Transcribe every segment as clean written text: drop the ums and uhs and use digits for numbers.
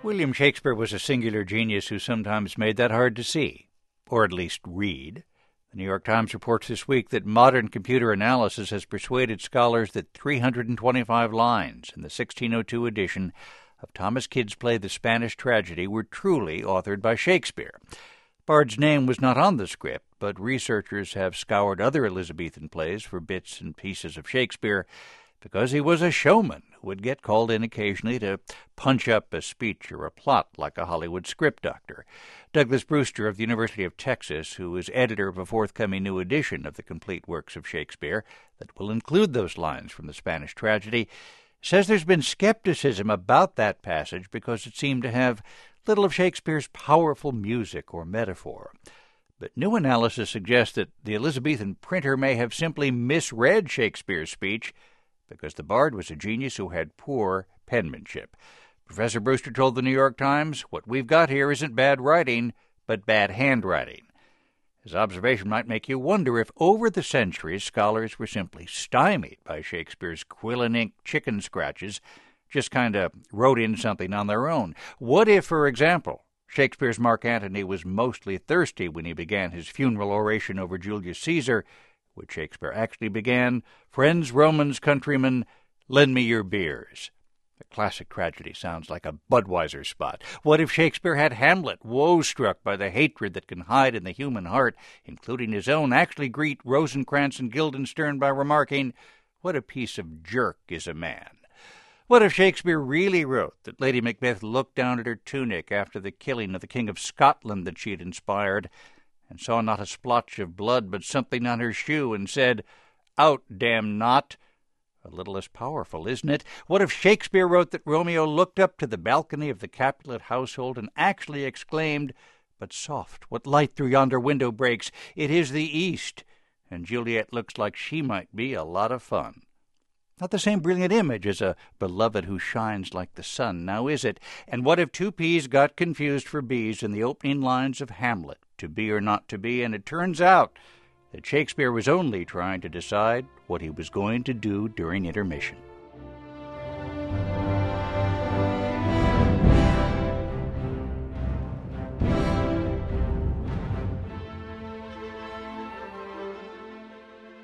William Shakespeare was a singular genius who sometimes made that hard to see, or at least read. The New York Times reports this week that modern computer analysis has persuaded scholars that 325 lines in the 1602 edition of Thomas Kyd's play The Spanish Tragedy were truly authored by Shakespeare. Bard's name was not on the script, but researchers have scoured other Elizabethan plays for bits and pieces of Shakespeare because he was a showman who would get called in occasionally to punch up a speech or a plot like a Hollywood script doctor. Douglas Brewster of the University of Texas, who is editor of a forthcoming new edition of the complete works of Shakespeare that will include those lines from the Spanish Tragedy, says there's been skepticism about that passage because it seemed to have little of Shakespeare's powerful music or metaphor. But new analysis suggests that the Elizabethan printer may have simply misread Shakespeare's speech because the bard was a genius who had poor penmanship. Professor Brewster told the New York Times, "What we've got here isn't bad writing, but bad handwriting." His observation might make you wonder if over the centuries scholars were simply stymied by Shakespeare's quill and ink chicken scratches, just kind of wrote in something on their own. What if, for example, Shakespeare's Mark Antony was mostly thirsty when he began his funeral oration over Julius Caesar, which Shakespeare actually began, "Friends, Romans, countrymen, lend me your beers." A classic tragedy sounds like a Budweiser spot. What if Shakespeare had Hamlet, woe-struck by the hatred that can hide in the human heart, including his own, actually greet Rosencrantz and Guildenstern by remarking, "What a piece of jerk is a man"? What if Shakespeare really wrote that Lady Macbeth looked down at her tunic after the killing of the King of Scotland that she had inspired, and saw not a splotch of blood but something on her shoe, and said, "Out, damn not"? A little less powerful, isn't it? What if Shakespeare wrote that Romeo looked up to the balcony of the Capulet household and actually exclaimed, "But soft, what light through yonder window breaks? It is the east, and Juliet looks like she might be a lot of fun"? Not the same brilliant image as a beloved who shines like the sun, now is it? And what if two peas got confused for bees in the opening lines of Hamlet, to be or not to be, and it turns out that Shakespeare was only trying to decide what he was going to do during intermission?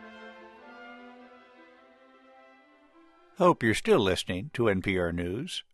Hope you're still listening to NPR News.